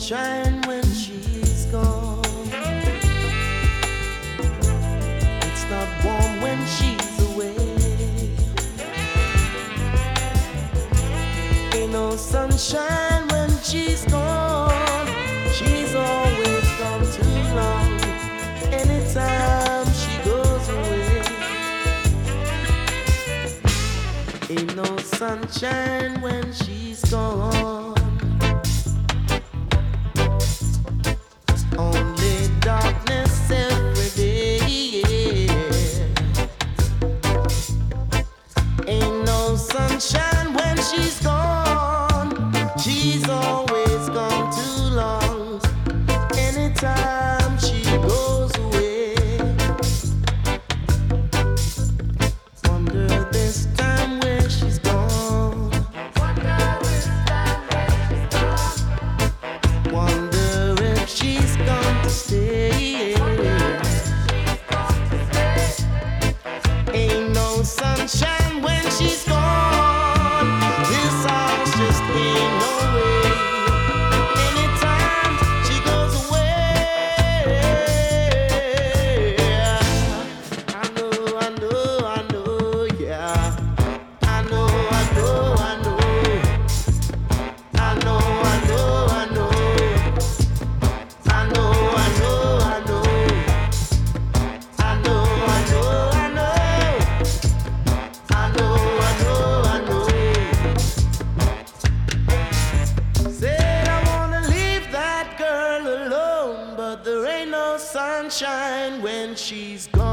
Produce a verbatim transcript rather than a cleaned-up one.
sunshine when she's gone. It's not warm when she's away. Ain't no sunshine when she's gone. She's always gone too long. Anytime she goes away, ain't no sunshine when she's gone. Only darkness every day. Ain't no sunshine when she's gone. She's always gone too long. Anytime she goes away, wonder this time where she's gone. Wonder if she's gone to stay. Ain't no sunshine when she's gone. This house just ain't no way. Anytime she goes away, I know, I know, I know, yeah. I know, I know, I know. I know, I know, I know. I know, I know, I know. I know, I know, I know. I know, I know, I know. Said I wanna leave that girl alone, but there ain't no sunshine when she's gone.